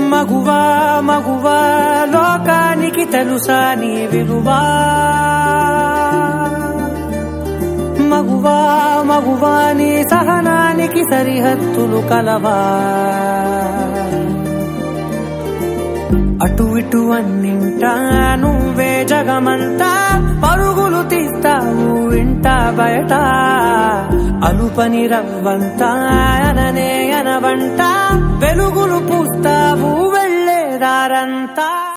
మగువా మగువా లోకానికి తెలుసా నీ విలువా మగువా మగువా నీ సహనానికి సరిహద్దులు కలవా అటు ఇటు అన్నింటా నువ్వే జగమంతా పరుగులు తీస్తావు ఇంట బయట అలుపని రవ్వంతా అననే అనవంట వెలుగులు పూస్తావు వెళ్ళేదారంతా